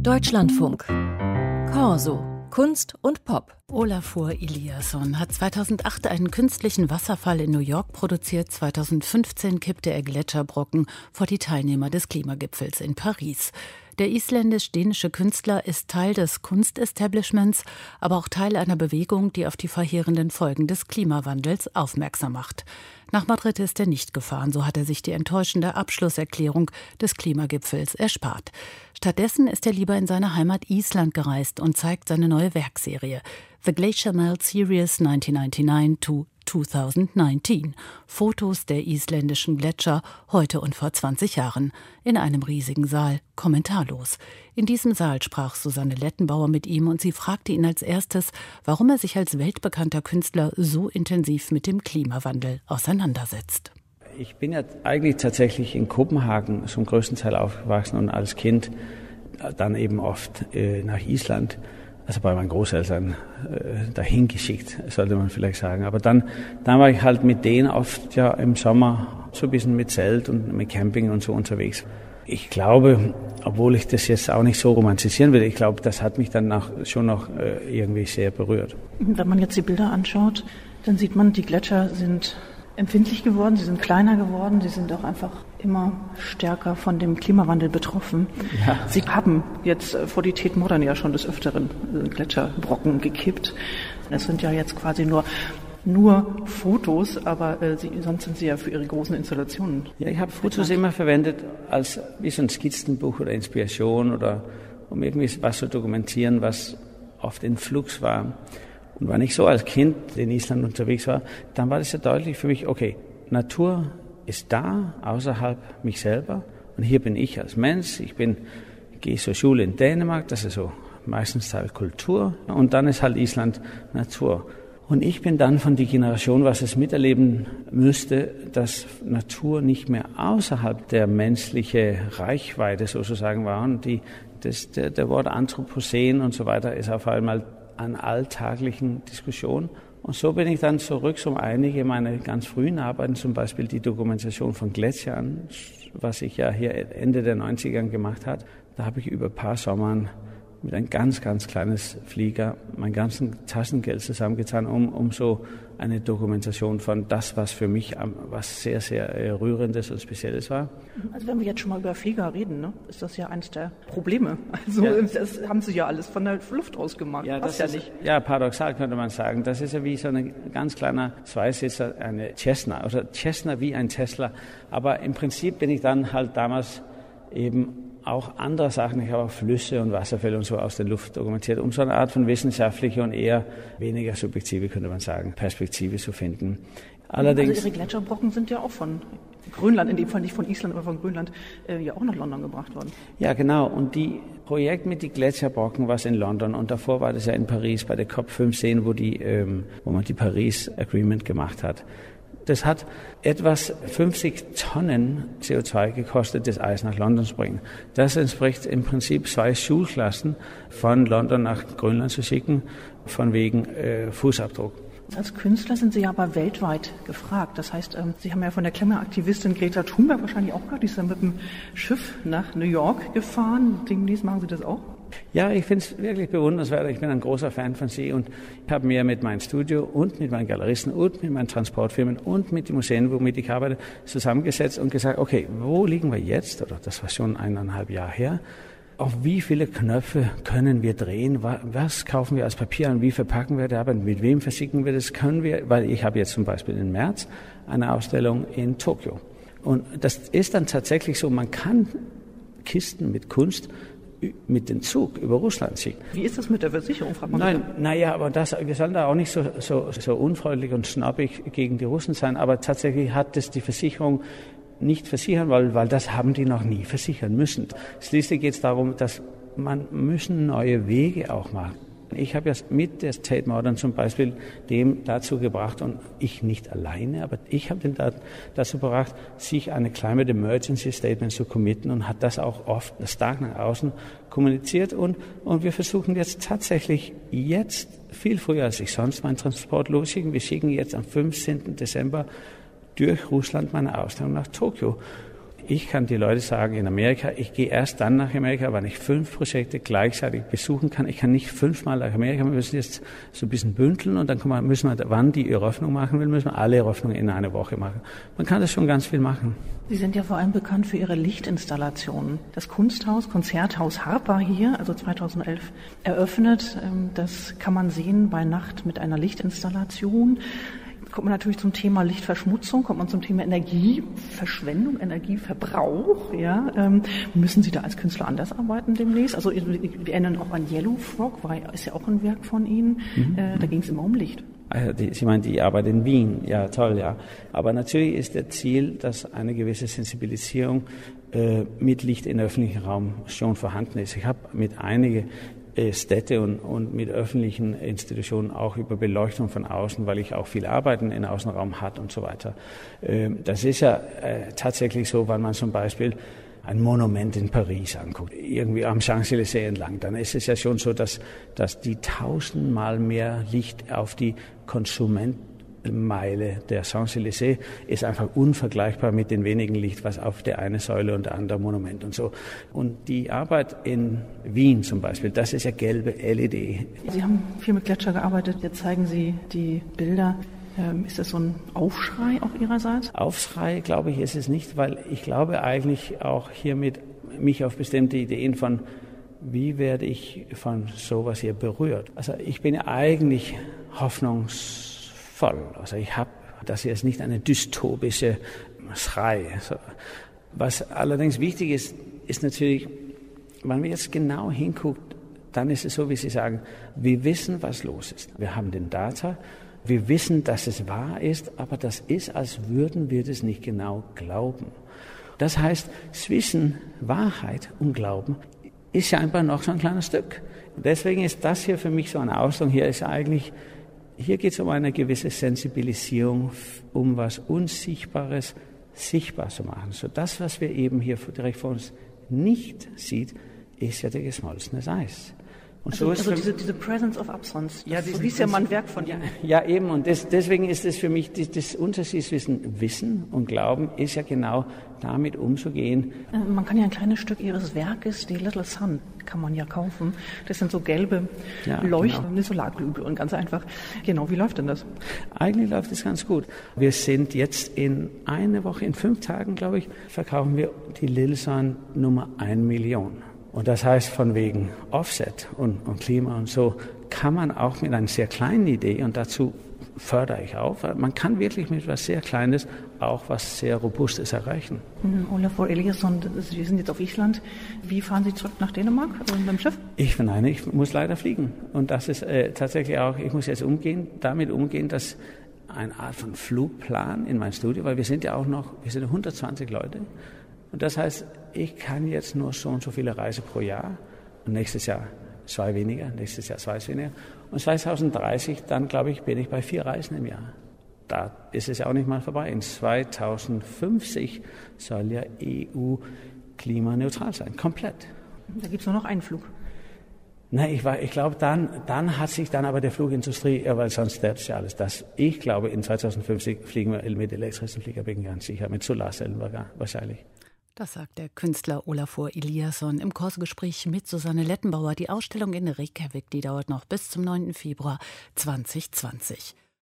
Deutschlandfunk. Corso. Kunst und Pop. Olafur Eliasson hat 2008 einen künstlichen Wasserfall in New York produziert. 2015 kippte er Gletscherbrocken vor die Teilnehmer des Klimagipfels in Paris. Der isländisch-dänische Künstler ist Teil des Kunstestablishments, aber auch Teil einer Bewegung, die auf die verheerenden Folgen des Klimawandels aufmerksam macht. Nach Madrid ist er nicht gefahren, so hat er sich die enttäuschende Abschlusserklärung des Klimagipfels erspart. Stattdessen ist er lieber in seine Heimat Island gereist und zeigt seine neue Werkserie The Glacier Melt Series 1999 to 2019. Fotos der isländischen Gletscher heute und vor 20 Jahren. In einem riesigen Saal, kommentarlos. In diesem Saal sprach Susanne Lettenbauer mit ihm und sie fragte ihn als erstes, warum er sich als weltbekannter Künstler so intensiv mit dem Klimawandel auseinandersetzt. Ich bin ja eigentlich tatsächlich in Kopenhagen zum größten Teil aufgewachsen und als Kind dann eben oft nach Island, also bei meinen Großeltern dahin geschickt, sollte man vielleicht sagen. Aber dann war ich halt mit denen oft ja im Sommer so ein bisschen mit Zelt und mit Camping und so unterwegs. Ich glaube, obwohl ich das jetzt auch nicht so romantisieren will, ich glaube, das hat mich dann schon noch irgendwie sehr berührt. Wenn man jetzt die Bilder anschaut, dann sieht man, die Gletscher sind empfindlich geworden, sie sind kleiner geworden, sie sind auch einfach immer stärker von dem Klimawandel betroffen. Ja. Sie haben jetzt vor die Tate Modern ja schon des Öfteren Gletscherbrocken gekippt. Es sind ja jetzt quasi nur Fotos, aber sonst sind Sie ja für Ihre großen Installationen. Ja, ich habe Fotos immer verwendet als wie so ein Skizzenbuch oder Inspiration oder um irgendwie was zu dokumentieren, was oft in Flux war. Und wenn ich so als Kind in Island unterwegs war, dann war das ja deutlich für mich, okay, Natur ist da, außerhalb mich selber. Und hier bin ich als Mensch, gehe zur Schule in Dänemark, das ist so meistens Teil Kultur. Und dann ist halt Island Natur. Und ich bin dann von der Generation, was es miterleben müsste, dass Natur nicht mehr außerhalb der menschlichen Reichweite sozusagen war. Und der Wort Anthropozän und so weiter ist auf einmal an alltäglichen Diskussionen. Und so bin ich dann zurück um einige meiner ganz frühen Arbeiten, zum Beispiel die Dokumentation von Gletschern, was ich ja hier Ende der 90er gemacht habe. Da habe ich über ein paar Sommern mit einem ganz, ganz kleines Flieger mein ganzes Taschengeld zusammengetan, um so eine Dokumentation von das, was für mich was sehr, sehr Rührendes und Spezielles war. Also wenn wir jetzt schon mal über Flieger reden, ne, ist das ja eines der Probleme. Also ja. Das haben Sie ja alles von der Luft aus gemacht. Ja, das ist, ja, paradoxal könnte man sagen. Das ist ja wie so ein ganz kleiner Zweisitzer, eine Cessna, oder Cessna wie ein Tesla. Aber im Prinzip bin ich dann halt damals eben auch andere Sachen, ich habe auch Flüsse und Wasserfälle und so aus der Luft dokumentiert, um so eine Art von wissenschaftliche und eher weniger subjektive, könnte man sagen, Perspektive zu finden. Allerdings, also Ihre Gletscherbrocken sind ja auch von Grönland, in dem Fall nicht von Island, aber von Grönland, ja auch nach London gebracht worden. Ja, genau. Und die Projekt mit den Gletscherbrocken war in London und davor war das ja in Paris bei der COP15, wo man die Paris Agreement gemacht hat. Das hat etwas 50 Tonnen CO2 gekostet, das Eis nach London zu bringen. Das entspricht im Prinzip 2 Schulklassen von London nach Grönland zu schicken, von wegen Fußabdruck. Als Künstler sind Sie ja aber weltweit gefragt. Das heißt, Sie haben ja von der Klimaaktivistin Greta Thunberg wahrscheinlich auch gehört, die ist dann mit dem Schiff nach New York gefahren. Demnächst machen Sie das auch? Ja, ich finde es wirklich bewundernswert. Ich bin ein großer Fan von Sie und ich habe mir mit meinem Studio und mit meinen Galeristen und mit meinen Transportfirmen und mit den Museen, womit ich arbeite, zusammengesetzt und gesagt, okay, wo liegen wir jetzt? Oder das war schon 1,5 Jahre her. Auf wie viele Knöpfe können wir drehen? Was kaufen wir als Papier an? Wie verpacken wir die Arbeit? Mit wem verschicken wir das? Können wir? Weil ich habe jetzt zum Beispiel im März eine Ausstellung in Tokio. Und das ist dann tatsächlich so, man kann Kisten mit Kunst mit dem Zug über Russland schicken. Wie ist das mit der Versicherung? Naja, aber wir sollen da auch nicht so unfreundlich und schnappig gegen die Russen sein, aber tatsächlich hat das die Versicherung nicht versichern, weil das haben die noch nie versichern müssen. Schließlich geht es darum, dass man müssen neue Wege auch machen. Ich habe ja mit der Tate Modern zum Beispiel dem dazu gebracht, und ich nicht alleine, aber ich habe den dazu gebracht, sich eine Climate Emergency Statement zu committen und hat das auch oft stark nach außen kommuniziert. Und wir versuchen jetzt tatsächlich viel früher als ich sonst meinen Transport losschicken. Wir schicken jetzt am 15. Dezember durch Russland meine Ausstellung nach Tokio. Ich kann die Leute sagen in Amerika, ich gehe erst dann nach Amerika, wenn ich 5 Projekte gleichzeitig besuchen kann. Ich kann nicht 5-mal nach Amerika, wir müssen jetzt so ein bisschen bündeln und dann müssen wir, wann die Eröffnung machen will, müssen wir alle Eröffnungen in einer Woche machen. Man kann das schon ganz viel machen. Sie sind ja vor allem bekannt für Ihre Lichtinstallationen. Das Konzerthaus Harper hier, also 2011 eröffnet. Das kann man sehen bei Nacht mit einer Lichtinstallation. Kommt man natürlich zum Thema Lichtverschmutzung, kommt man zum Thema Energieverschwendung, Energieverbrauch. Ja, müssen Sie da als Künstler anders arbeiten demnächst? Also wir erinnern auch an Yellow Frog, ist ja auch ein Werk von Ihnen. Da ging es immer um Licht. Sie meinen die Arbeit in Wien, ja toll, ja. Aber natürlich ist das Ziel, dass eine gewisse Sensibilisierung mit Licht im öffentlichen Raum schon vorhanden ist. Ich habe mit einigen Städte und mit öffentlichen Institutionen auch über Beleuchtung von außen, weil ich auch viel Arbeiten im Außenraum hat und so weiter. Das ist ja tatsächlich so, wenn man zum Beispiel ein Monument in Paris anguckt, irgendwie am Champs-Élysées entlang, dann ist es ja schon so, dass die 1000-mal mehr Licht auf die Konsumentenmeile der Champs-Élysées ist einfach unvergleichbar mit den wenigen Licht, was auf der eine Säule und der andere Monument und so. Und die Arbeit in Wien zum Beispiel, das ist ja gelbe LED. Sie haben viel mit Gletscher gearbeitet, jetzt zeigen Sie die Bilder. Ist das so ein Aufschrei auch Ihrerseits? Aufschrei, glaube ich, ist es nicht, weil ich glaube eigentlich auch hiermit mich auf bestimmte Ideen von, wie werde ich von sowas hier berührt. Also ich bin eigentlich hoffnungsvoll. Also das hier ist nicht eine dystopische Schrei. Also, was allerdings wichtig ist, ist natürlich, wenn man jetzt genau hinguckt, dann ist es so, wie Sie sagen, wir wissen, was los ist. Wir haben den Data. Wir wissen, dass es wahr ist, aber das ist, als würden wir das nicht genau glauben. Das heißt, zwischen Wahrheit und Glauben ist ja einfach noch so ein kleines Stück. Und deswegen ist das hier für mich so eine Ausstellung. Hier geht es um eine gewisse Sensibilisierung, um was Unsichtbares sichtbar zu machen. So das, was wir eben hier direkt vor uns nicht sieht, ist ja der geschmolzene Eis. Und also diese Presence of Absence, ja, so hieß ja mal ein Werk von Ihnen. Ja, eben, und deswegen ist es für mich, das Unterschied zwischen Wissen und Glauben ist ja genau damit umzugehen. Man kann ja ein kleines Stück Ihres Werkes, die Little Sun, kann man ja kaufen. Das sind so gelbe leuchtende Solarglühbirnen und ganz einfach. Genau, wie läuft denn das? Eigentlich läuft es ganz gut. Wir sind jetzt in einer Woche, in 5 Tagen, glaube ich, verkaufen wir die Little Sun Nummer 1 Million. Und das heißt, von wegen Offset und Klima und so kann man auch mit einer sehr kleinen Idee, und dazu fördere ich auch, man kann wirklich mit etwas sehr Kleines auch was sehr Robustes erreichen. Olafur Eliasson, Sie sind jetzt auf Island. Wie fahren Sie zurück nach Dänemark mit dem Schiff? Ich muss leider fliegen. Und das ist tatsächlich auch, ich muss jetzt damit umgehen, dass eine Art von Flugplan in mein Studio, weil wir sind 120 Leute. Und das heißt, ich kann jetzt nur so und so viele Reisen pro Jahr und nächstes Jahr 2 weniger, nächstes Jahr 2 weniger. Und 2030, dann glaube ich, bin ich bei 4 Reisen im Jahr. Da ist es ja auch nicht mal vorbei. In 2050 soll ja EU klimaneutral sein, komplett. Da gibt es nur noch einen Flug. Nein, ich glaube, dann hat sich dann aber der Flugindustrie, weil sonst sterbt ja alles das. Ich glaube, in 2050 fliegen wir mit elektrischen Flieger, bin ganz sicher, mit Solarzellen wahrscheinlich. Das sagt der Künstler Olafur Eliasson im Kursgespräch mit Susanne Lettenbauer. Die Ausstellung in Reykjavik, die dauert noch bis zum 9. Februar 2020.